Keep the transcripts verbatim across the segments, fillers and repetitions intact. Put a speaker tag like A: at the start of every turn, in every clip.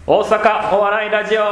A: 大阪お笑いラジオ、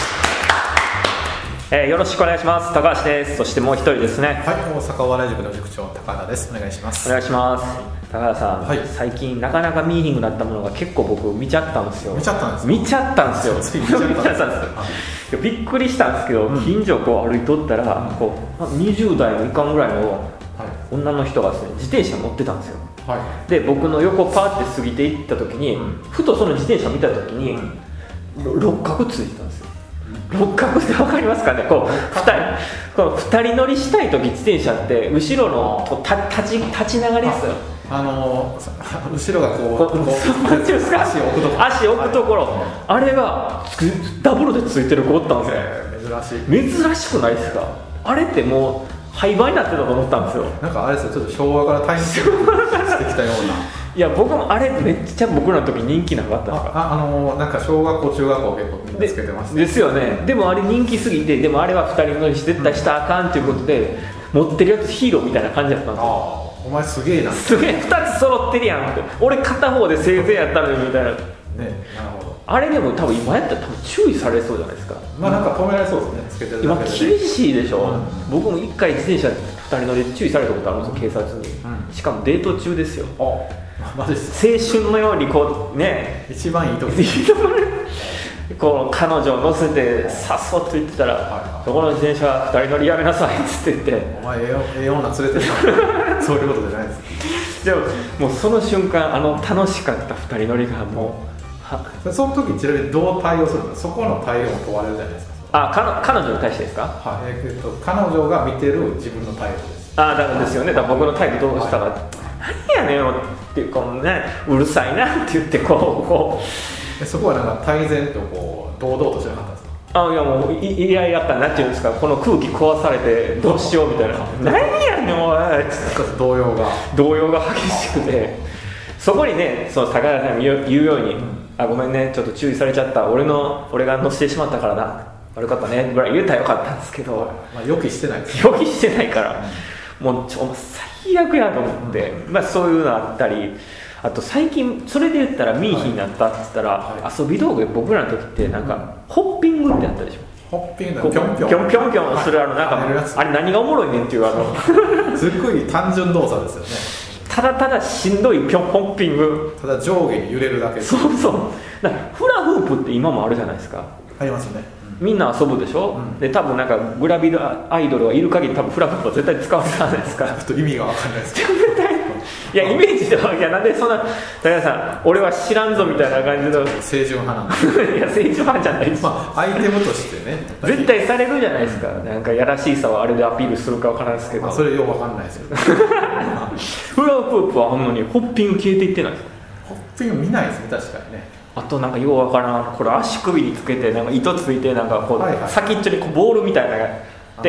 A: えー、よろしくお願いします。高橋です。そしてもう一人ですね。
B: はい、大阪お笑い塾の塾長高田です。お願いします。
A: お願いします。高田さん、
B: はい、
A: 最近なかなかミーティングだったものが結構僕見ちゃったんですよ。
B: 見ちゃったんです
A: 見ちゃったんですよ。
B: 見ちゃったんですよ。
A: いやびっくりしたんですけど、うん、近所をこう歩いとったら、うん、こうにじゅう代のいかんぐらいの女の人がですね、自転車乗ってたんですよ。はい、で僕の横パーって過ぎていった時に、うん、ふとその自転車見た時に、うん、六角ついてたんですよ。六角って分かりますかね。こうふたりこのふたり乗りしたい時自転車って後ろのとた立ち立ちながりですよ。
B: あのー、後ろがこうこうこう
A: 足を置くところ足を置くところ、はい、あれがダブルでついてる子おったんですよ。珍しい珍しくないですか。あれってもう廃盤になってたと思ったんですよ。
B: なんかあれですよ、ちょっと昭和からタイムスリップしてきたようない
A: や僕もあれめっちゃ僕らの時人気なかったんですか。
B: あ、あのー、なんか小学校中学校結構みんなつけてます、
A: ね、でですよね。でもあれ人気すぎて、でもあれはふたり乗りして絶対したらあかんということで、うん、持ってるやつヒーローみたいな感じだったんですよ。
B: あ、お前すげえな、
A: すげえふたつ揃ってるやんって、俺片方でせいぜいやったのにみたいな。ね、
B: なるほど。
A: あれでも多分今やったら多分注意されそうじゃないですか。
B: まあなんか止められそうですね、つけてるだけで、ね、
A: 今厳しいでしょ、うん、僕も一回自転車ふたり乗りで注意されたことあるんですよ、警察に、うん、しかもデート中ですよ。あ、マジですか。青春のようにこうね、
B: 一番いいとこ
A: こう彼女を乗せてさっそっと言ってたら、はいはい、そこの自転車ふたり乗りやめなさいっつって言って、
B: お前ええ女連れてるのそういうことじゃないです
A: でももうその瞬間、あの楽しかったふたり乗りがも
B: うその時ちなみにどう対応するの。そこの対応も問われるじゃないですか。
A: あ、か彼女に対してですか。
B: はい、えー、と彼女が見てる自分の態度です。
A: あ、だからですよね。だから僕の態度どうしたら、はい、何やねんっていうかもね、うるさいなって言ってこうこ
B: うそこはなんか泰然とこう堂々としなかったんですか。
A: あ、いやもういややったらなんていうんですか、この空気壊されてどうしようみたいな、何やねんおいって
B: 動揺が
A: 動揺が激しくて、そこにね、その高田さんが言うように、うん、あ、ごめんね、ちょっと注意されちゃった、俺の俺が乗せてしまったからな、悪かったねぐらい言うたらよかったんですけど、
B: まあ、予期してないです、
A: 予期してないから、うん、もうちょ最悪やと思って、うん、まあ、そういうのあったり、あと最近それで言ったらミーヒーになったって言ったら、はいはい、遊び道具で僕らの時ってなんか、うん、ホッピングってあったでしょ。
B: ホッピング、ピョンピョン
A: ピョンピョンピョンする、あのなんか、はい、あれ何がおもろいねんっていう、あの
B: すっごい単純動作ですよね。
A: ただただしんどいピョンホッピング、
B: ただ上下に揺れるだけ。
A: そうそう、だからフラフープって今もあるじゃないですか。
B: ありますね、
A: うん、みんな遊ぶでしょ、うん、で多分なんかグラビアアイドルはいる限り多分フラフープは絶対使うじゃないですか。
B: ちょっと意味が分かんないですけど
A: いやイメージでは、いやなんでそんな高橋さん俺は知らんぞみたいな感じの
B: 清純派なんで
A: いや清純派じゃないです、
B: まあ、アイテムとしてね
A: 絶対されるじゃないですか、うん、なんかやらしいさはあれでアピールするか分からないですけど、
B: まあ、それよう分かんないですけど
A: フラフープはほんのにホッピング消えていってないですか。
B: ホッピング見ないですね、確かにね。
A: あとなんかようわからん、これ足首につけてなんか糸ついてなんかこう、はいはい、先っちょにこうボールみたいなのがあって、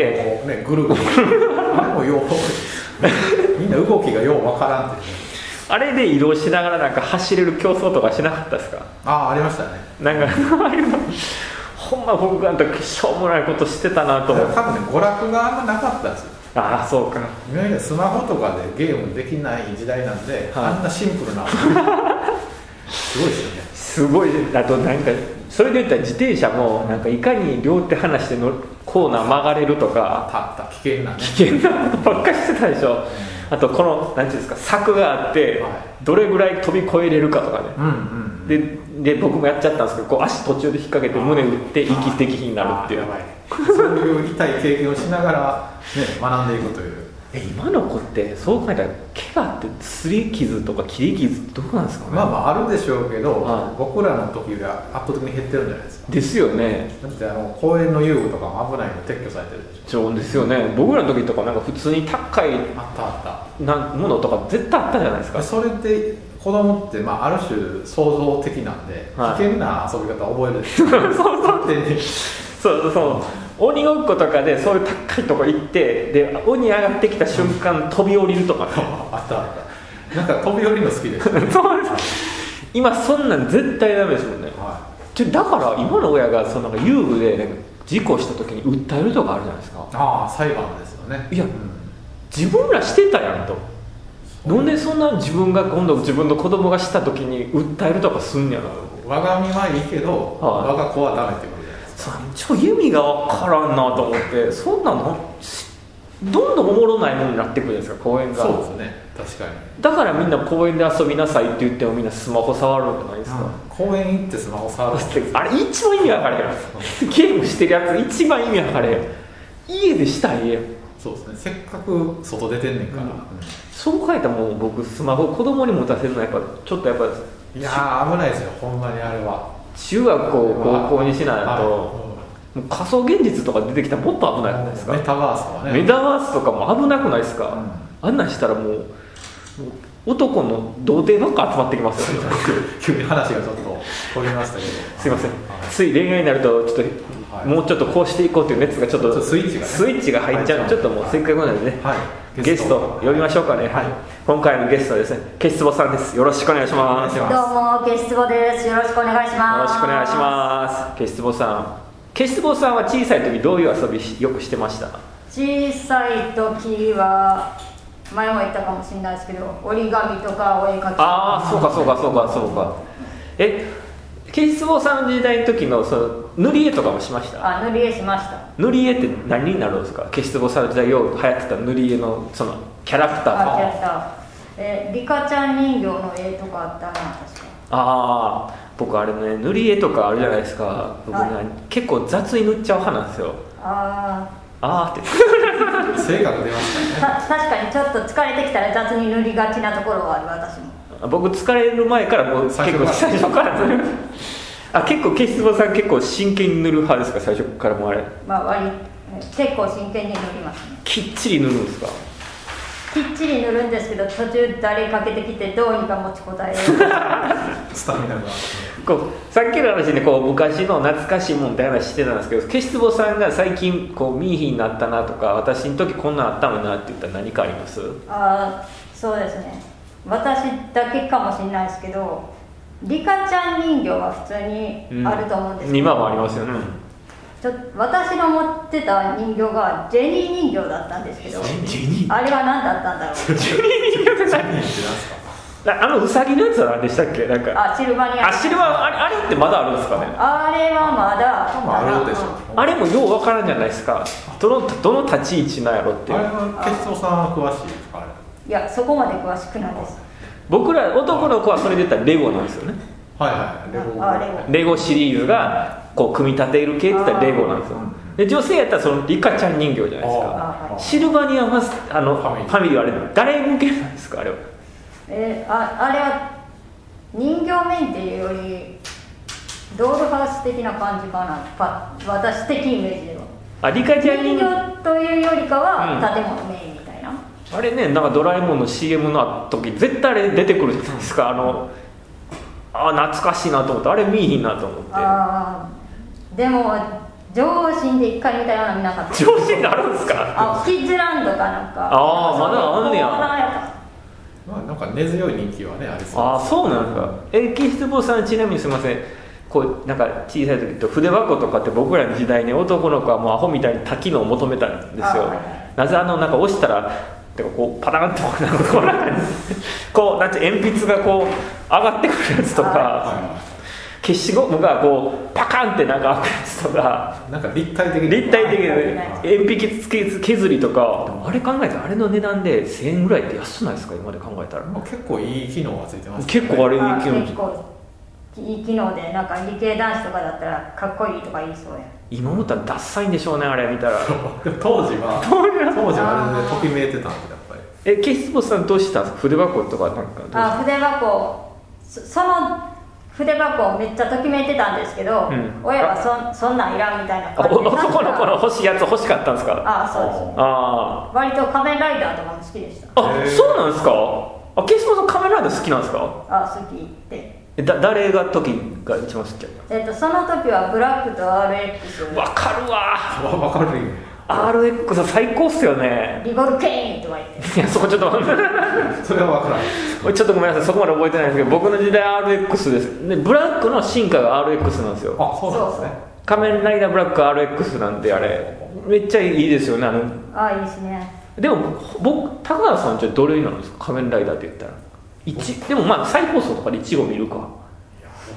B: ね、ぐるぐるあれもようみんな動きがようわからんって、ね、
A: あれで移動しながらなんか走れる競争とかしなかったですか。
B: ああ、ありましたね。
A: なんかほんま僕がしょうもないことしてたなと思って。
B: 多分ね、娯楽があんまなかったんですよ。
A: ああ、そうか。
B: 今までスマホとかでゲームできない時代なんで、はい、あんなシンプルなすごいですよね。
A: すごい。あとなんかそれで言ったら自転車もなんかいかに両手離してのコーナー曲がれるとか、
B: あったあった、危険なね、
A: 危険なことばっかりしてたでしょ、うん、あとこのなんていうんですか、柵があって、はい、どれぐらい飛び越えれるかとかね、うんうんうん、で, で僕もやっちゃったんですけど、こう足途中で引っ掛けて胸打って息できひんになるっていう、
B: そういう痛い経験をしながら、ね、学んでいくという。
A: え今の子ってそう考えたら怪我ってすり傷とか切り傷ってどうなんですかね。
B: まあまああるでしょうけど、はい、僕らの時よりは圧倒的に減ってるんじゃないですか。
A: ですよね。
B: だってあの公園の遊具とかも危ないの撤去されてるでしょ。
A: そうですよね。僕らの時とかなんか普通に高い
B: あったあった
A: なものとか絶対あったじゃないですか。
B: それで子供って、まあ、ある種創造的なんで、はい、危険な遊び方を覚えるんですよ
A: そうそうそう、鬼ごっことかでそういう高いとこ行って、で鬼上がってきた瞬間、うん、飛び降りるとか、ね、
B: あったあった、なんか飛び降りるの好きです、ね、
A: 今そんなん絶対ダメですもんね、はい、ちょだから今の親がそのなんか遊具でなんか事故した時に訴えるとかあるじゃないですか。
B: ああ、裁判ですよね。
A: いや、うん、自分らしてたやんと、なんでそんな自分が今度自分の子供がした時に訴えるとかすんやろ。
B: 我が身はいいけど、はい、我が子はダメってことじゃないですか。
A: ちょ意味が分からんなと思って、そんなのどんどんおもろないものになってくるんですか、公園が。
B: そうですね、確かに。
A: だからみんな公園で遊びなさいって言ってもみんなスマホ触るんじゃないですか、
B: うん、公園行ってスマホ触るって
A: あれ一番意味分かれへんゲームしてるやつ一番意味分かれへん。家でしたいやん。
B: そうですね、せっかく外出てんねんから、うんうん、
A: そう書いたらもう僕スマホ子供に持たせるのはやっぱちょっとやっぱ
B: いやー危ないですよ、ほんまにあれは。
A: 中学校高校にしないと、もう仮想現実とか出てきたらもっと危ないじゃないですか。
B: メタバースとかね、
A: メタバースとかも危なくないですか、うん、あんなんしたらもう、もう男の童貞ばっか集まってきますよね
B: 急に話がちょっと飛びましたけど
A: すいません、はい、つい恋愛になるとちょっと、はい、もうちょっとこうしていこうという熱がちょっと
B: スイッチが、ね、
A: スイッチが入っちゃう、はい、ちょっともうせっかくなのでね、はい、ゲスト呼びましょうかね、はい、今回のゲストはですね、ケスボさんです。よろしくお願いします。
C: どうもケスボです。よろしくお願いします。
A: よろしくお願いします。ケスボさん、ケスボさんは小さい時どういう遊びよくしてました？
C: 小さい時は前も言ったかもしれないですけど、折り紙とかお絵描きとか。
A: ああ、そうかそうかそうかそうか。え、ケスボさんの時代の時のその塗り絵とかもしました？
C: あ、塗り絵しました。
A: 塗り絵って何になるんですか？ケスボさんの時代よう流行ってた塗り絵のそのキャラクターとか。
C: あ、キャラクター。え、リカちゃん人形の絵とかあったな、確か。
A: ああ、僕あれね、塗り絵とかあるじゃないですか。僕ね、はい、結構雑に塗っちゃう派なんですよ。
C: ああ。
A: あーって
B: 性格出ましたね。
C: 確かにちょっと疲れてきたら雑に塗りがちなところはある、私も。
A: 僕疲れる前からもう結構最初から塗るあ、結構ケスボさん結構真剣に塗る派ですか？最初からもあれ、
C: まあ割結構真剣に塗りますね。
A: きっちり塗るんですか？
C: きっちり塗るんですけど、途中誰かけてきてどうにか持ちこたえる
B: スタミナが
A: こうさっきの話でこう昔の懐かしいもんって話してたんですけど、ケスボさんが最近こうミーヒーになったなとか、私の時こんなんあったのなって言ったら何かあります？
C: ああ、そうですね、私だけかもしれないですけど、リカちゃん人形は普通にあると思うんですけど、うん、
A: 今もありますよね。
C: ちょ私の持ってた人形がジェニー人形だったんですけど、
A: ジェニー
C: あれは何だったんだろうジェニー
A: 人形って何ですか？あのウサギのやつは何でしたっけ？なんか
C: あ、シルバニア。
A: あ、シルバあれ、あれってまだあるんですかね？
C: あれはまだ
B: あるでしょ。
A: あれもようわからんじゃないですか。どのどの立ち位置なんやろって。
B: あれはケスボさんは詳しいですか？あれ、
C: いや、そこまで詳しくないです。
A: 僕ら男の子はそれで言ったらレゴなんですよね。
B: はいはい、レゴ
C: あ、レゴ
A: レゴシリーズがこう組み立てる系って言ったらレゴなんですよ。で女性やったらそのリカちゃん人形じゃないですか。シルバニアはあのファミリーはあれ誰向けなんですか？あれは、
C: えー、あ, あれは人形面っていうよりドールハウス的な感じかな、パ私的イメージでは。
A: あ、リカちゃん
C: 人形というよりかは建物メインみたいな、うん、
A: あれね、なんかドラえもんの シーエム の時絶対あれ出てくるじゃないですか。あのあ、懐かしいなと思って、あれ見えひんなと思って。あ、
C: でも上心で一回見たような見なかった。
A: 上心であるんですか？
C: あ、キッズランドかなんか。
A: ああ、まだあんねや。
B: まあ、なんか根強い人気はねありそうです。
A: ああ、そうなんですか。え、ケスボさん、ちなみにすみません、こうなんか小さい時と筆箱とかって僕らの時代に男の子はもうアホみたいに多機能を求めたんですよ。なぜあのなんか押したらてかこうパターンとなんかこうなんかこうなんて鉛筆がこう上がってくるやつとか、消しゴムがこうパカンってなんか開くやつとか、
B: なんか立体的
A: 立体的で鉛筆削りとか、あれ考えたらあれの値段でせんえんぐらいって安ないですか？今で考えたら
B: 結構いい機能がついてますね。
A: 結構あれいい機能、
C: 結構いい機能で、なんか理系男子とかだったらかっこいいとか言いそうや。
A: 今思ったらダッサいんでしょうね、あれ見たら。
B: でも当時は当時はあれでときめいてたんで、やっぱり。
A: え、ケスボさんどうしたんですか？筆箱とかなんかどうした？
C: あ、筆箱、そ, その筆箱めっちゃときめいてたんですけど、うん、親は そ, そんなんいらんみたいな感じで。
A: 男の子の欲しいやつ欲しかったんですか？
C: あ、そうです。あ、割と仮面ライダーとかも好きでした。
A: あ、そうなんですか？あ、ケスボさん仮面ライダー好きなんですか？
C: あ、好きで。
A: だ誰が時が一番好きやった？
C: えっとその時はブラックと アールエックス。
A: わかるわ。
B: わかるよ。
A: アールエックス 最高っすよね。
C: リボルケーンとか言って。
A: いや、そこちょっと
B: それはわからない。
A: ちょっとごめんなさい、そこまで覚えてないんですけど、僕の時代 アールエックス です。でブラックの進化が アールエックス なんですよ。
B: あ、そうなんですね。
A: 仮面ライダーブラック アールエックス なんで、あれめっちゃいいですよね。あの
C: あ、いいですね。
A: でも僕、高橋さんじゃどれなんですか？仮面ライダーって言ったらいち、でもまあ再放送とかでいち号見るか。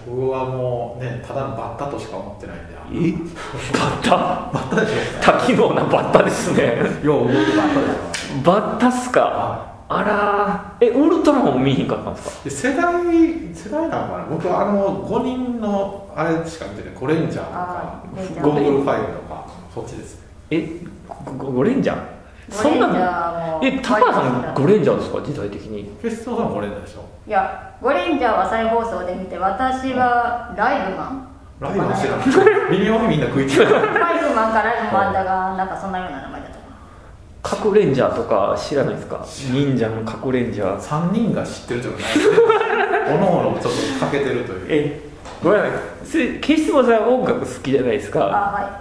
B: 僕はもうねただのバッタとしか思ってないんで。
A: えバッタ
B: バッタでしょ。
A: 多機能なバッタですね。
B: よう動くバッタだから
A: バッタっすか。あらー、えウルトラマンも見えへんかったんですか。
B: 世代世代なのかな。僕はあのごにんのあれしか見てない。ゴレンジャーとかゴーグルファイブとかそっちです。
A: えゴゴレンジャーそんなの。え高橋さんゴレンジャーですか時代的に。
B: フェストさんゴレンジャーでしょ。
C: いやゴレンジャーは再放送で見て、私はライブマン
B: ライブマン知らない微妙にみんな食いついてる
C: ライブマンかライブマンだがなんかそんなような名前だったかな。
A: 核レンジャーとか知らないですか。忍者の核レンジャー
B: さんにんが知ってるじゃないですねおのおのちょっと欠けてるという。
A: えごめんなさい、ケイスボさん音楽好きじゃないですか。
C: あはい。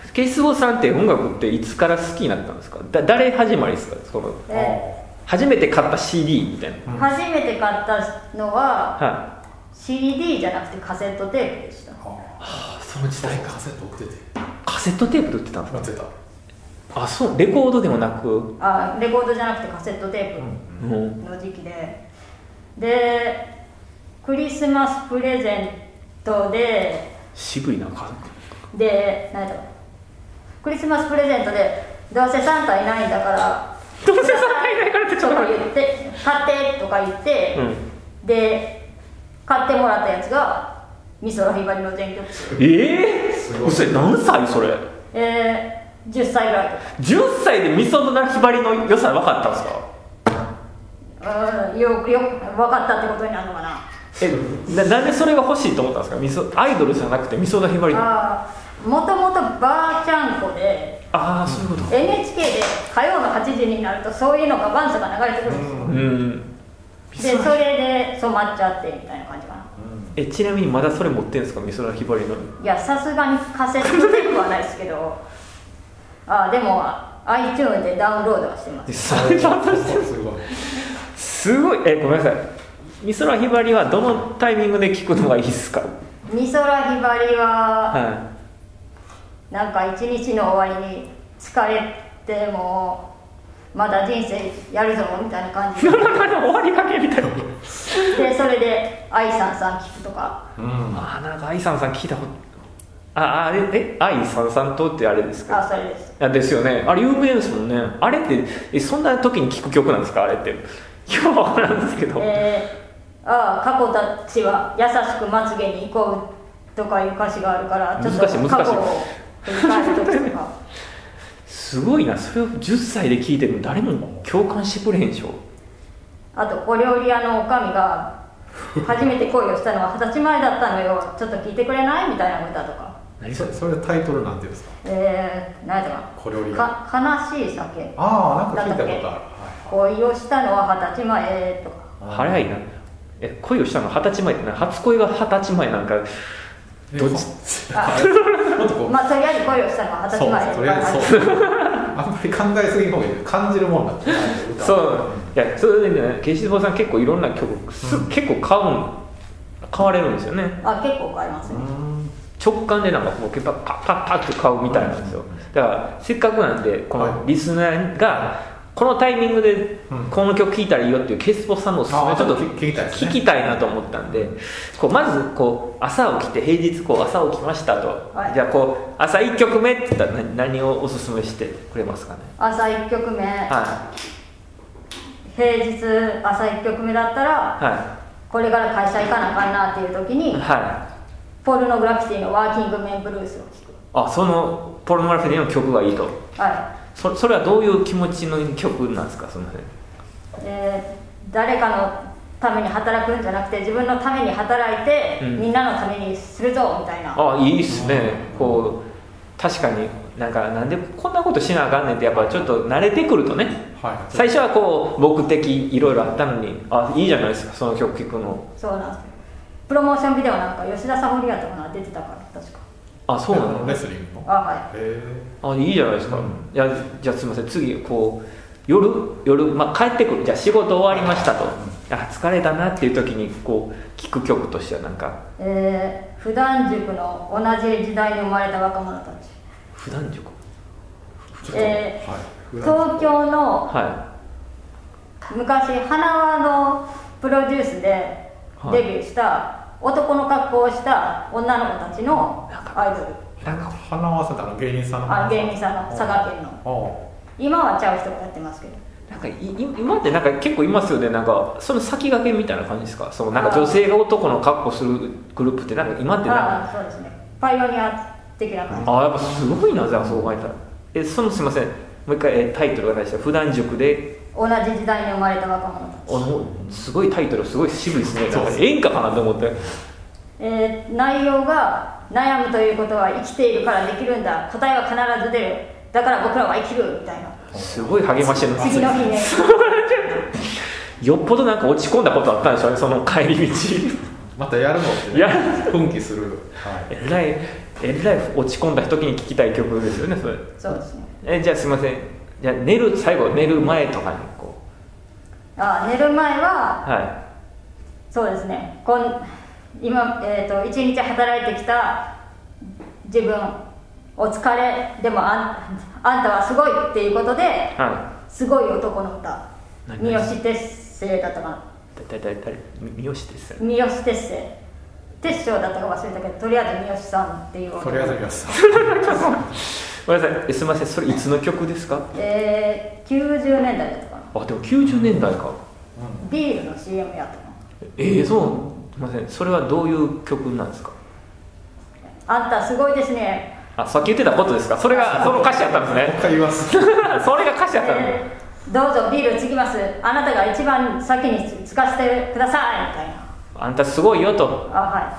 A: ケイスボさんって音楽っていつから好きになったんですか。だ誰始まりですか。その
C: え
A: 初めて買った シーディー みたいな、
C: ー、初めて買ったのは、
A: はい、
C: シーディー じゃなくてカセットテープでした。
A: はあ、その時代
B: カセット売ってて。
A: カセットテープで売ってたんですか。
B: 売ってた。
A: あ、そうレコードでもなく。
C: あレコードじゃなくてカセットテープの時期で、でクリスマスプレゼントで
A: 渋いなか
C: で何だろうクリスマスプレゼントでどうせサンタいないんだから
A: どうせサンタいないからってちょっと
C: とか言って買ってとか言って、うん、で買ってもらったやつが美空ひばりの全曲集。
A: ええー、それ何歳それ。
C: えー、じゅっさいぐらいとか。
A: じゅっさいで美空ひばりの良さ分かったんです
C: か。うん、よくよく分かったってことになるのかな。
A: えななんでそれが欲しいと思ったんですか。みそアイドルじゃなくて美空ひばり。
C: あもともとばあちゃん子で、
A: ああそういうこと。
C: エヌエイチケー で火曜のはちじになるとそういうのがバンスが流れてくるんですよ。うん、でそれで染まっちゃってみたいな感じかな。
A: えちなみにまだそれ持ってるんですか美空ひばりの。い
C: やさすがにカセットテープはないですけどあでも iTunes でダウンロードはしてます。
A: すごいすごい。えごめんなさい、美空ひばりはどのタイミングで聴くのがいいですか。
C: 美空ひばりは、
A: はい、
C: なんか一日の終わりに疲れてもまだ人生やるぞみたいな感じで
A: 終わりかけみたいな
C: でそれで愛さんさん聞くとか、
A: うん、あなんか愛さんさん聞いたことああれえ愛さんさんとってあれですか。
C: あそれです。
A: あですよね。あれ有名ですもんね。あれってえそんな時に聴く曲なんですかあれって。よくわからんですけど、
C: えー、ああ過去たちは優しくまつげに行こうとかいう歌詞があるからちょっと過去を振り返る時とか
A: すごいな。それをじゅっさいで聞いてるの誰も共感してくれへんでしょ。
C: あと小料理屋のおかみが初めて恋をしたのははたちまえだったのよちょっと聞いてくれないみたいな歌とか。
B: 何それ。それタイトルなんていうんですか。
C: えー、何だろう
B: 小料理屋
C: か悲しい酒。
B: ああなんか聞いたことある。
C: 恋をしたのははたちまえとか。
A: 早いな。え恋をしたのははたちまえってな。初恋がはたちまえなんかどっち
C: あまあとりあえず恋をしたのははたちまえ。
B: とりあえずそうあんまり考えすぎの方がいい。感じるもんだって
A: そういやそれでねケイシボさん結構いろんな曲、うん、結構買うん買われるんですよね。
C: あ結構買いますね。
A: 直感でなんかこうパッパッパッパッって買うみたいなんですよ。だからせっかくなんでこのリスナーがこのタイミングでこの曲聴いたらいいよっていうケイスポさんのおすすめちょっと聞きたいなと思ったんで、こうまずこう朝起きて平日こう朝起きましたと、はい、じゃあこう朝いっきょくめって言ったら何をおすすめしてくれますかね。
C: 朝いっきょくめ、
A: はい、
C: 平日朝いっきょくめだったら、はい、これから会社行かなあかんなっていう時に、はい、ポルノグラフィティのワーキングメンブルースを聴く。
A: あそのポルノグラフィティの曲がいいと。
C: はい。
A: そ, それはどういう気持ちの曲なんですか。その辺、
C: えー、誰かのために働くんじゃなくて自分のために働いて、うん、みんなのためにするぞみたいな。
A: あいいっすね。こう確かになんかなんでこんなことしなあかんねんってやっぱちょっと慣れてくるとね、はい、最初はこう目的いろいろあったのにあいいじゃないですかその曲聴くの。
C: そうなんです。プロモーションビデオなんか吉田沙保里やとかな出てたから確か。
A: あそうなの。
B: レスリングの。
C: あはいへ
A: あいいじゃないですか、うん、いやじゃあすみません次こう夜夜、まあ、帰ってくるじゃあ仕事終わりましたと、うん、あ疲れたなっていう時にこう聴く曲としてはなんか
C: えー、普段塾の同じ時代に生まれた若者たち。
A: 普段塾
C: えーはい、東京の、はい、昔花輪のプロデュースでデビューした男の格好をした女の子たちのアイドル。
B: なんか花合わせたの芸人さんの
C: あ芸人さんの佐賀県の。今はちゃう人がやってますけど。
A: なんかい今ってなんか結構いますよね。なんかその先駆けみたいな感じですか。そのなんか女性が男の格好するグループってなんか今ってなんか。
C: あそうですね。パイオニア的な感じ。
A: あやっぱすごいなじゃあそう考えたら。えそのすみませんもう一回えタイトルが出した普段塾で。
C: 同じ時代に生まれた若者たち。
A: あのすごいタイトルすごい渋いですね。なんか演歌かなと思って。
C: えー、内容が悩むということは生きているからできるんだ。答えは必ず出る。だから僕らは生きるみたいな。
A: すごい励ましてる。
C: 次の日ね。
A: よっぽどなんか落ち込んだことあったんでしょうねその帰り道。
B: またやるのって、ね、
A: や
B: 奮起する。
A: はい、えらいえらい落ち込んだ時に聴きたい曲ですよねそれ。
C: そうですね。
A: えじゃあすみません。じゃあ寝る最後寝る前とかにこ
C: う。あ寝る前は。
A: はい。
C: そうですね。こん今えっ、ー、と一日働いてきた自分。お疲れでもあ ん, あんたはすごいっていうことで、はい、すごい男の歌三好鉄星だったかな
A: 誰誰誰三好鉄星
C: 三好鉄星鉄章だったか忘れたけどとりあえず三好さんっていう
B: とりあえず三好さん
A: ごめんなさいすみませんそれいつの曲ですか。
C: えー、きゅうじゅうねんだいだったかな。
A: あでもきゅうじゅうねんだいか、
C: うん、ビールの シーエム やったの。
A: えー、そうすみませんそれはどういう曲なんですか。
C: あんたすごいですね。
A: あさっき言ってたことですか。それがその歌詞やったんですね。
B: もう一回言います
A: それが歌詞やったんですね、
C: えー、どうぞビールつぎます。あなたが一番先につかせてくださいみたいな。
A: あんたすごいよと。
C: あはい。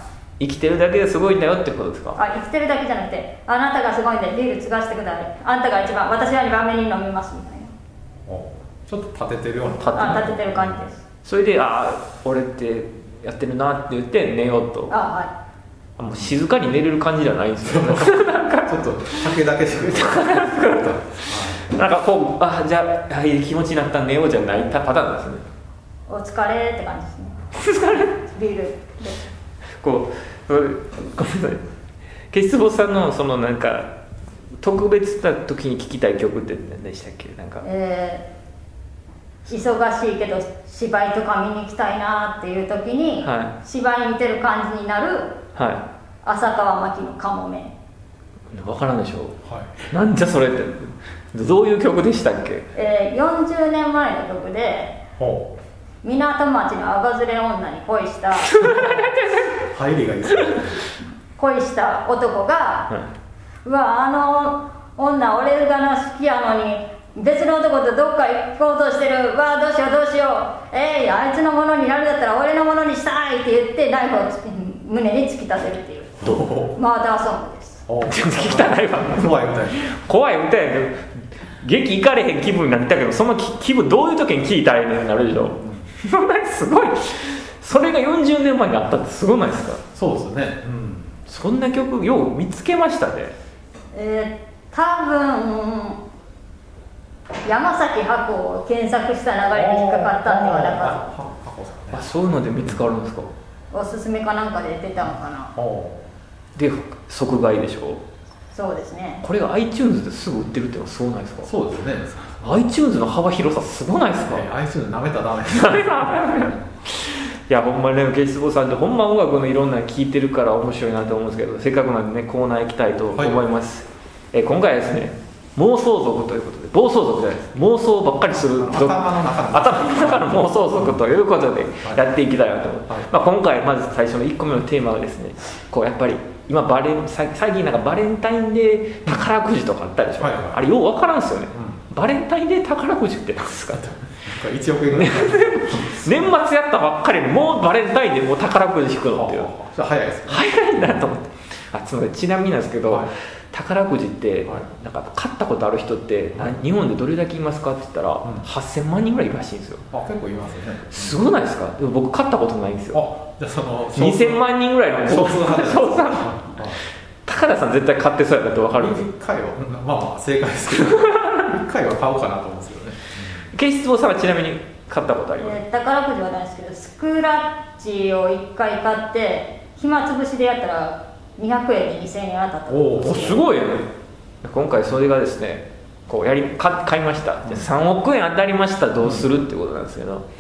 A: 生きてるだけですごいんだよってことですか。
C: あ生きてるだけじゃなくてあなたがすごいんでビール継がせてください。あんたが一番私はにばんめに飲みますみたいな。
B: ちょっと立ててるような。
C: 立てあ立ててる感じです。
A: それであ俺ってやってるなって言って寝ようと。
C: あはい
A: もう静かに寝れる感じじゃないんですよ。なんか
B: ちょっと酒だけしか
A: なんかこうあじゃあいい気持ちになったら寝ようじゃないパターンですね。
C: お疲れって感じですね。疲れビールで
A: こうごめんなさいケシツボさんのそのなんか特別な時に聴きたい曲って何でしたっけ。なんか、
C: えー、忙しいけど芝居とか見に行きたいなっていう時に、はい、芝居見てる感じになる、はい、浅川真紀のカモメ。
A: 分からんでしょう、はい、なんじゃそれってどういう曲でしたっけ。
C: えー、よんじゅうねんまえの曲で港町のあがずれ女に恋した
B: 入りがいいですね。
C: 恋した男が、はい、うわあの女俺が好きやのに別の男とどっか行こうとしてる。わあどうしようどうしよう。えい、あいつのものになるんだったら俺のものにしたいって言ってナイフを胸に突き立てるっていうマーダーソングです。
A: 汚いわ。
B: 怖い歌や
A: 怖い歌やけど劇行かれへん気分になったけどその気分どういう時に聴いたらいいのになるでしょ。すごいそれがよんじゅうねんまえにあったってすごないですか。
B: そうですね、うん、
A: そんな曲よう見つけましたね。
C: えー、多分山崎箱を検索した流れに引っかかったんではなか
A: あそういうので見つかるんですか。
C: おすすめかなんかで出たのかな。
A: で即買いでしょ。
C: そうですね。
A: これが iTunes ですぐ売ってるってのはすごないですか。
B: そうですね。
A: iTunes の幅広さすごないですか、
B: ね、iTunes 舐めたらダメ
A: いやほんまにねケシツボさんってほんま音楽のいろんなの聴いてるから面白いなと思うんですけどせっかくなんでねコーナー行きたいと思います、はい、え今回はですね妄想族ということで暴走族じゃないです妄想ばっかりする
B: 頭の中の
A: 頭の中の妄想族ということでやっていきたいなと思います、はいまあ、今回まず最初のいっこめのテーマはですねこうやっぱり今バレン最近なんかバレンタインデー宝くじとかあったでしょ、はいはい、あれよう分からんすよね、うん、バレンタインデー宝くじって何ですかと
B: いちおくえんぐらい
A: 年末やったばっかりにもうバレンタインでもう宝くじ引くのっていう
B: 早いですね
A: 早いんだと思ってあつまりちなみになんですけど、はい、宝くじってなんか買ったことある人って日本でどれだけいますかって言ったら、うん、はっせんまんにんぐらいいるらしいんですよ。
B: あ結構いますね。
A: すごないですか。でも僕買ったことないんですよ。
B: あじゃあその
A: にせんまんにんぐらいの
B: 少数派です
A: 高田さん絶対買ってそうやなって分かるんですよ。
B: いっかいはまあまあ正解ですけどいっかいは買おうかなと思うんですけどね。
A: ケシツボさんはちなみに買ったことあります、
C: えー、宝くじはないですけどスクラッチをいっかい買って暇つぶしでやったらにひゃくえんでにせんえん当たった。
A: おおすごいね。今回それがですねこうやり買いました。じゃさんおくえん当たりましたどうするってことなんですけど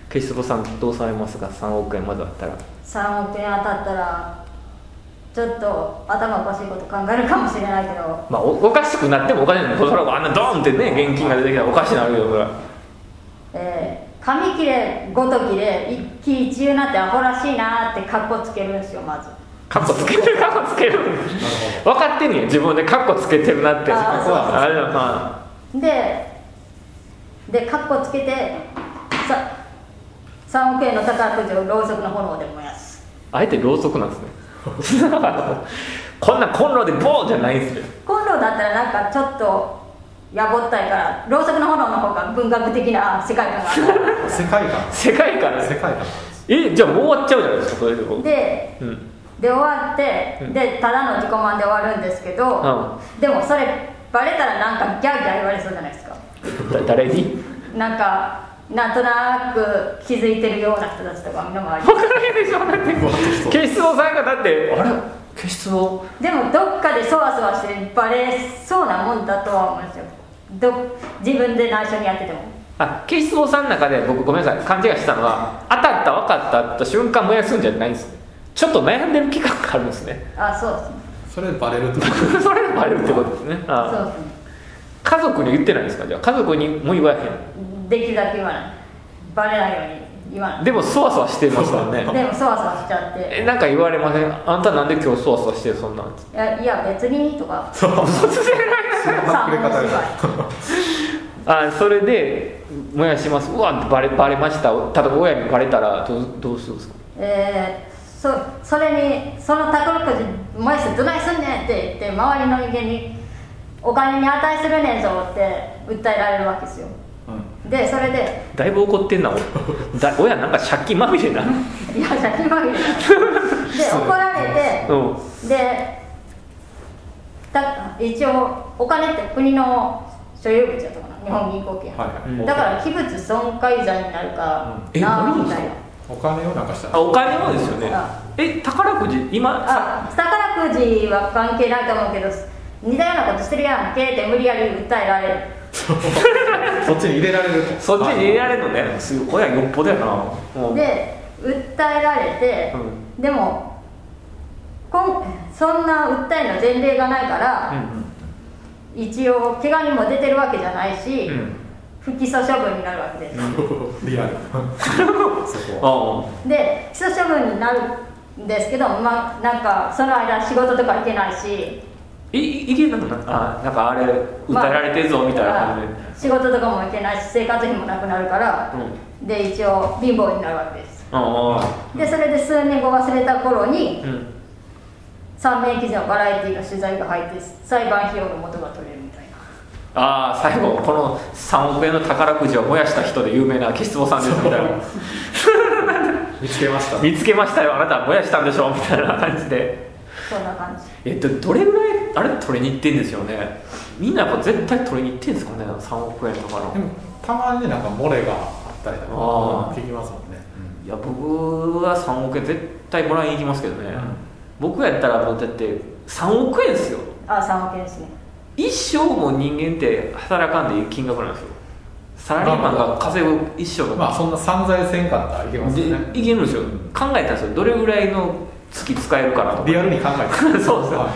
A: ケシトさんどうされますか？さんおくえんまであったら。
C: さんおくえん当たったらちょっと頭おかしいこと考えるかもしれないけど、
A: まあ お, おかしくなってもおかしいのに、それはあんなドーンってね現金が出てきたらおかしいなるよそれは。
C: えー、紙切れごときで一喜一憂なってアホらしいなってカッコつけるんですよ。まず
A: カッコつけてるカッコつける分かってんねん自分でカッコつけてるなって。
C: あ
A: あれだな。
C: ででカッコつけてささんおくえんの宝くじをろうそくの炎で燃やす。
A: あえてろうそくなんですねこんなコンロでボーじゃないんですよ。
C: コンロだったらなんかちょっとやぼったいからろうそくの炎の方が文学的な世界観がある
B: 世界観
A: 世界観
B: 世界観
A: えじゃあもう終わっちゃうじゃないですかそれで。
C: で、うん、で終わって、うん、でただの自己満で終わるんですけど、うん、でもそれバレたらなんかギャーギャー言われそうじゃないですか
A: 誰に？
C: なんかなんとなく気づいてるような人たちとかみんなもあり
A: 分からないでしょ。だって消しつぼさんがだってあれ消しつぼ
C: でもどっかでそわそわしてバレそうなもんだとは思うんですよ。ど自分で内緒にやってても。
A: あ消しつぼさんの中で僕ごめんなさい勘違いしたのは当たった分かったって瞬間燃やすんじゃないんですね。ちょっと悩んでる期間があるんですね。
C: あそうですね。
B: それでバレるってこと
A: それでバレるってことですね。あそうですね。家族に言ってないんですか？じゃあ家族にも言わへん。
C: できるだけ言わない。バレないように言わない。
A: でもそわそわしてますもんね。
C: でもそわそわしちゃって。
A: えなんか言われません？あんたなんで今日そわそわしてるそんなん。い
C: やいや別にとか。
B: そう。突然なくれ方が。
A: あそれで燃やします。うわバレバレました。例えば親にバレたらどうどうするんですか？
C: えー、そそれにその宝くじ燃やしてどないすんねんって言って周りの人間にお金に値するねんぞって訴えられるわけですよ。でそれで
A: だいぶ怒ってんなだ親なんか借金まみれな。い
C: や借金まみれなで怒られて、うん、でだ一応お金って国の所有物やったかな日本銀行系、はいはい、だから器物損壊罪になるか、
A: うん、え何
C: みたいな。
B: お金をなんかしたら
A: あお金をですよね。え宝くじ今
C: あ宝くじは関係ないと思うけど似たようなことしてるやんけって無理やり訴えられる。
B: そっちに入れられる
A: そっちに入れられるのね。親よっぽどやな。
C: で訴えられて、うん、でもこんそんな訴えの前例がないから、うんうん、一応怪我にも出てるわけじゃないし、うん、不起訴処分になるわけです。
B: リアル
C: そこで起訴処分になるんですけど、まあ、なんかその間仕事とか行けないし
A: いいけなくなあなんかあれ訴えられてるぞみたいな感じで、ま
C: あ、仕事とかも行けないし生活費もなくなるから、うん、で一応貧乏になるわけです。でそれで数年後忘れた頃に、うん、さんめい記事のバラエティの取材が入って裁判費用の元が取れるみたいな。
A: ああ最後このさんおくえんの宝くじを燃やした人で有名な消しつぼさんですみたいな
B: 見つけました
A: 見つけましたよあなたは燃やしたんでしょみたいな感じで。
C: そんな感じ。
A: えっとどれぐらいあれ取りに行ってんですよね。みんなやっぱ絶対取りに行ってんですかねさんおくえんとかの。
B: でもたまにねなんか漏れがあったりとか聞きますもんね、
A: うん、いや僕はさんおくえん絶対もらいに行きますけどね、うん、僕やったらもうだってさんおくえんですよ。
C: あさんおくえんですね。
A: 一生も人間って働かんでいい金額なんですよ。サラリーマンが稼ぐ一生の
B: まあそんな散財せんかったらいけますよね。
A: いけるんですよ。考えたんですよどれぐらいの月使えるかなとか
B: リアルに考えてそうですよ、
A: はい、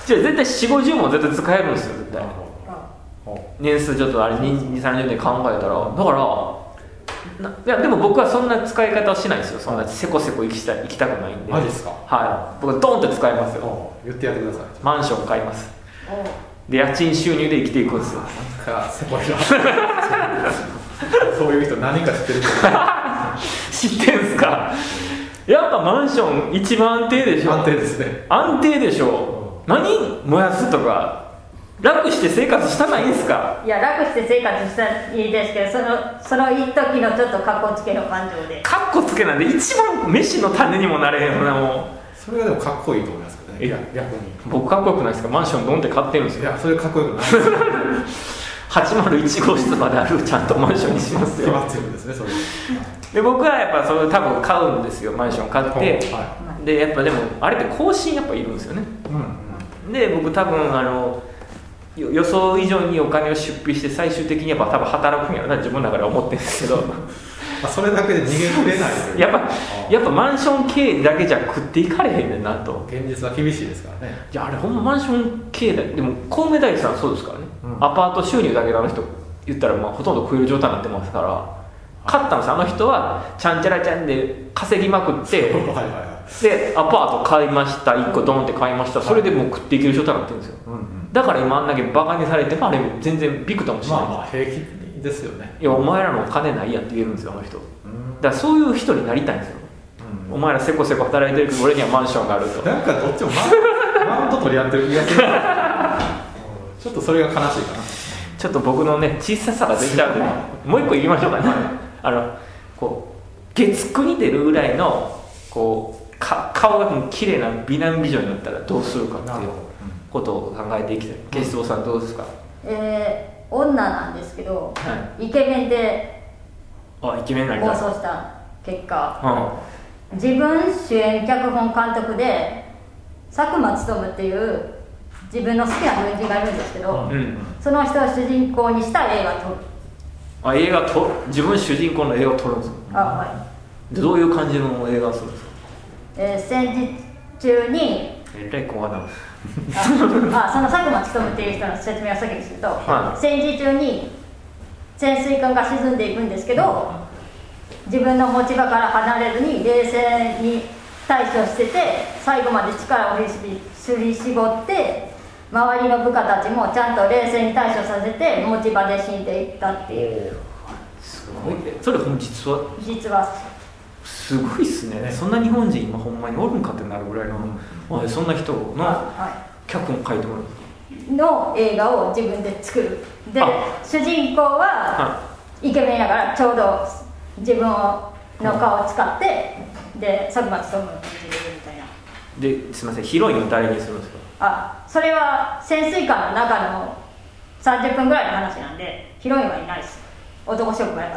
A: じゃあ絶対 よんじゅうごじゅうも絶対使えるんですよ絶対。年数ちょっとあれにじゅうさんじゅうねん考えたらだからないやでも僕はそんな使い方をしないですよ。そんなせこせこ行きたい行きたくないんで。
B: マジですか。
A: はい僕はドンって使いますよ。
B: 言ってやってください。
A: マンション買います。で家賃収入で生きていくんですよ。
B: なんかせこいなそういう人何か知ってる
A: 知ってんすか。やっぱマンション一番安定でしょ。
B: 安定ですね。
A: 安定でしょ、うん、何燃やすとか楽して生活したないんですか。
C: いや楽して生活したらいいですけどそのその一時のちょっとカッコつけの感情で
A: カッコつけなんで一番飯の種にもなれへんよなもう。
B: それがでもかっこいいと思いますけどね。いや逆に
A: 僕かっこよくないですか。マンションドンって買ってるんですよ。
B: いやそれかっこよくないです
A: はちまるいち号室まであるちゃんとマンションにしますよ。
B: 決まってるんですねそれ
A: で僕はやっぱそれ多分買うんですよマンション買って、はい、でやっぱでもあれって更新やっぱいるんですよね、うんうん、で僕多分あの予想以上にお金を出費して最終的にやっぱ多分働くんやろな自分の中で思ってるんですけど
B: あそれだけで逃げきれないという
A: やっぱやっぱマンション経営だけじゃ食っていかれへんねんなと。
B: 現実は厳しいですからね。
A: いやあれほんまマンション経営だ。でもコウメ太夫さんそうですからね、うん、アパート収入だけであの人言ったらまあほとんど食える状態になってますから、買ったんですよ。あの人はちゃんちゃらちゃんで稼ぎまくってはいはい、はい、でアパート買いました、いっこドンって買いました、それでもう食っていける状態になってるんですよ、うんうん、だから今あんだけバカにされてもあれ全然ビクともしない。
B: まあまあ平気ですよね。
A: いやお前らの金ないやって言えるんですよあの人。だからそういう人になりたいんですよ、うん、お前らせこせこ働いてるけど俺にはマンションがあると。
B: なんかどっちもマウント取り合ってる気がするちょっとそれが悲しいかな。
A: ちょっと僕のね小ささが出ちゃうんで、ね、もう一個言いましょうかねあのこう月くに出るぐらいのこうか顔が綺麗な美男美女になったらどうするかっていうことを考えていきたい。ゲストさんどうですか。
C: えー、女なんですけど、はい、イケメンで
A: あイケメンになりたい
C: 放送した結果、うん、自分主演脚本監督で佐久間勉っていう自分の好きな軍人がいるんですけど、うん、その人を主人公にした映画を撮る。
A: あ映画と自分主人公の映画を撮るんですか。
C: あはい。
A: でどういう感じの映画をするんですか。
C: えー、戦時中に
A: えらい怖な
C: ああその佐久間勉っていう人の説明を先にすると、はい、戦時中に潜水艦が沈んでいくんですけど、自分の持ち場から離れずに冷静に対処してて、最後まで力を振り絞って周りの部下たちもちゃんと冷静に対処させて持ち場で死んでいったっていう。
A: すごいね。それも実は
C: 実は
A: すごいっすね。そんな日本人今ほんまにおるんかってなるぐらいの、うん、そんな人の脚本書いてもらう
C: の映画を自分で作る。で主人公はイケメンやからちょうど自分の顔を使ってで佐久間勉を演じるみたいな。
A: ですみません、ヒロインを誰にするんですか。
C: あそれは潜水艦の中のさんじゅっぷんぐらいの話なんでヒロインはいないです。男職場やから。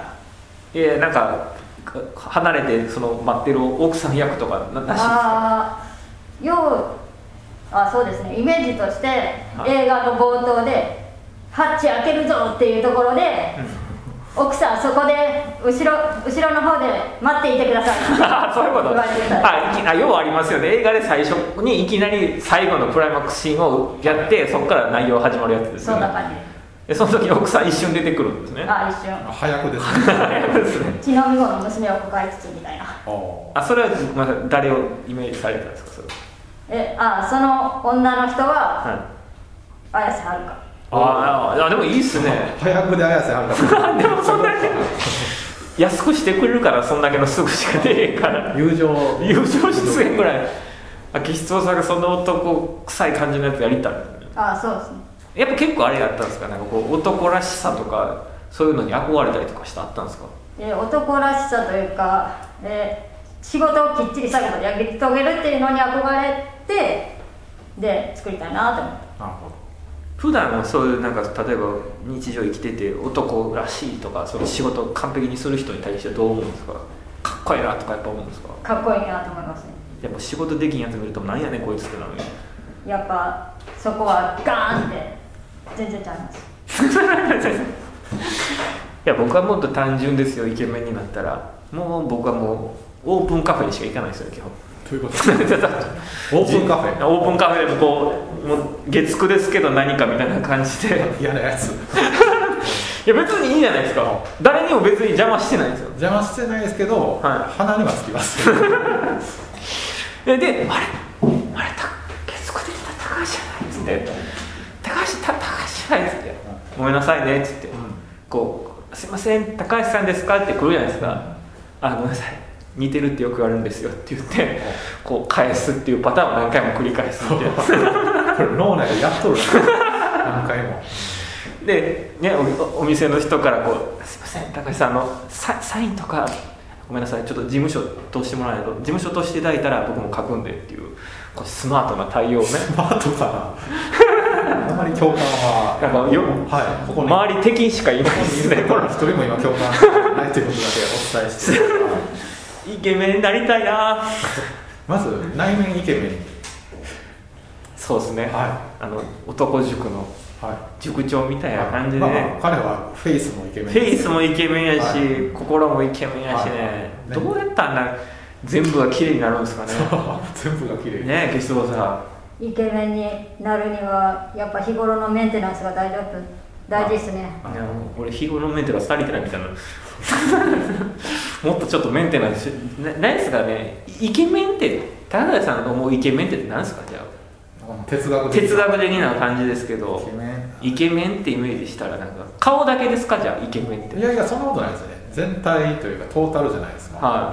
A: いやなんか離れてその待ってる奥さん役とかなしですか。
C: あようあそうですね、イメージとして映画の冒頭でハッチ開けるぞっていうところで奥さんそこで後ろ後ろの方で待っていてください
A: そういうこと言われてた。あ要はありますよね。映画で最初にいきなり最後のクライマックスシーンをやってそこから内容始まるやつですよね。
C: そんな感じ
A: でその時に奥さん一瞬出てくるんですね。
C: あ一瞬
B: 早くですね早くですね
C: 血のみ子の娘を抱えつつみたいな。
A: あそれはまた誰をイメージされたんですか。それ
C: えあその女の人は、はい、綾瀬はるか。
A: ああでもいいっすね
B: 早くで綾瀬はるか
A: でもそんだけ安くしてくれるからそんだけのすぐしか出えへんから
B: 友情
A: 友情出演ぐらい秋質さんがそんな男臭い感じのやつやりたい。
C: あそうですね。
A: やっぱ結構あれやったんですか。なんかこう男らしさとかそういうのに憧れたりとかしてあったんですか。
C: え男らしさというか、えー、仕事をきっちり最後までやり遂げるっていうのに憧れてで作りたいなと思って。
B: なるほど。
A: 普段はそういうなんか例えば日常生きてて男らしいとかその仕事を完璧にする人に対してどう思うんですか。かっこいいなとかやっぱ思うんですか。
C: かっこいいなと思いますね。
A: やっぱ仕事できんやつ見るとなんやねんこいつってなる。
C: やっぱそこはガーンって全然ちゃいます
A: いや僕はもっと単純ですよ。イケメンになったらもう僕はもうオープンカフェにしか行かないですよ基本。
B: どういうことオープンカフェ
A: オープンカフェでこうもう月9ですけど何かみたいな感じで
B: 嫌なやつ
A: いや別にいいじゃないですか。誰にも別に邪魔してないんですよ。
B: 邪魔してないですけど、はい、鼻にはつきます
A: でであれあれ月9で言ったら高橋じゃないっつって高橋た高橋じゃないっつってごめんなさいねっつって、うん、こうすいません高橋さんですかって来るじゃないですか。あごめんなさい似てるってよく言われるんですよって言ってこう返すっていうパターンを何回も繰り返すってやつ
B: 脳内でやっとる何回も
A: で、ね、お, お店の人からこうすいません高橋さんの サ, サインとかごめんなさいちょっと事務所通してもらわないと事務所通していただいたら僕も書くんでっていうこうスマートな対応ね。
B: スマートかなあまり共感は
A: やっぱよ、はい、ここ周り敵しかいないですね。
B: 一人も今共感ないということだけお伝えして
A: イケメンになりたいな
B: まず内面イケメン
A: そうですね、
B: はい、
A: あの男塾の塾長みたいな感じで、
B: はいまあまあ、彼はフェイスもイケメン
A: フェイスもイケメンやし、はい、心もイケメンやしね、はいね、どうやったら全部が綺麗になるんですかね
B: 全部が綺麗
A: ね消しゴボさ
C: んイケメンになるにはやっぱ日頃のメンテナンスが大事大事ですね。いや
A: 俺日頃のメンテナンス足りてないみたいなもっとちょっとメンテナンス何ですかね。イケメンって高橋さんの思うイケメンって何ですか。じゃあ
B: 哲学的
A: 哲学的な感じですけど、イケメンイケメンってイメージしたらなんか顔だけですか。じゃあイケメンって。
B: いやいやそんなことないですね。全体というかトータルじゃないですか、はい、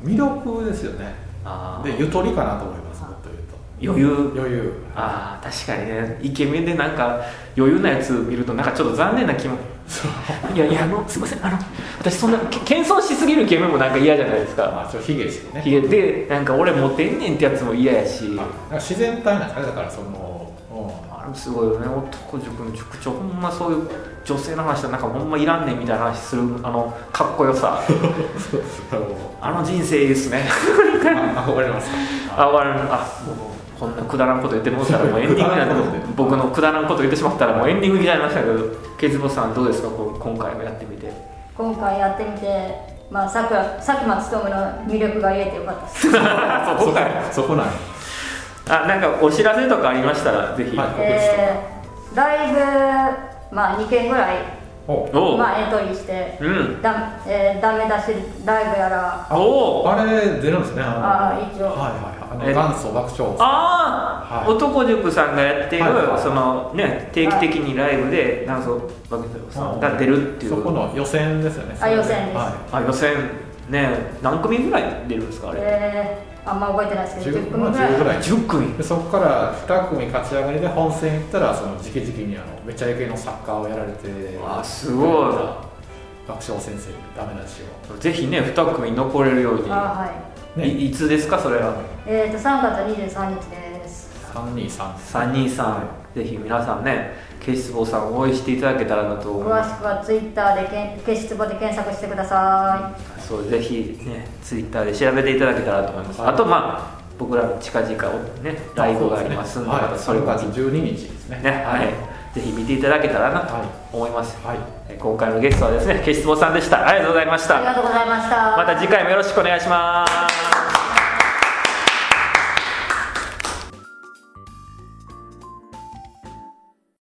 B: 魅力ですよね。あでゆとりかなと思います。もっと言うと
A: 余裕
B: 余裕
A: ああ確かにね。イケメンでなんか余裕なやつ見るとなんかちょっと残念な気もいやいやあのすいませんあの私そんな謙遜しすぎるイケメンもなんか嫌じゃないですか。
B: まあちょっとヒゲしてね。
A: ヒゲでなんか俺モテんねんってやつも嫌やし、なん
B: か自然体なんですかね。だからその
A: あれすごいよね。男塾の塾長ほんまそういう女性の話はなんかほんまいらんねんみたいな話するあのかっこよさあの人生いいですね
B: あ憧れますか。
A: あ憧れる。あこんなくだらんこと言ってもうたらもうエンディングになって僕のくだらんこと言ってしまったらもうエンディングになりましたけど、ケツボさんどうですか。こう今回もやってみて。
C: 今回やってみて、まあさくら佐久間勉の魅力が言えてよかったです
A: そこかい
B: そこなん
A: あなんかお知らせとかありましたらぜひ、はい
C: えー、ライブ、まあ、にけんぐらいまあ、エントリーして、うんだえー、ダメ出しライブやら
B: あおあれ出るんですね。
C: ああ一応はい
B: はいはい元祖爆笑
A: ああ、はい、男塾さんがやってる、はいはいはい、そのね定期的にライブで元祖爆笑さんが出るっていう、
B: そこの予選ですよね。
C: あ予選です、
A: はい、あ予選ね何組ぐらい出るんですかあれ。
C: えーあんま覚えてないですけどじゅっくみぐらい。
A: じゅっ組
B: でそこからに組勝ち上がりで本戦行ったらその直々にあのめちゃイケのサッカーをやられて
A: あすごい
B: 爆笑先生にダメ出しを
A: ぜひねに組残れるように。あ、はいね、い, いつですかそれは。
C: えーとさんがつにじゅうさんにちです。
B: さんにーさん
A: さんにーさん、はい、ぜひ皆さんねケシツボさんを応援していただけたらなと思います。
C: 詳しくはツイッターでケシツボで検索してくださ
A: い。そうぜひねツイッターで調べていただけたらと思います。はい、あとまあ僕らの近々ねライブがありますんで、
B: ねはい、それがじゅうににちですね。
A: ねはい、ぜひ見ていただけたらなと思います。はい、今回のゲストはですねケシツボさんでした。ありがとうございました。
C: ありがとうございました。
A: また次回もよろしくお願いします。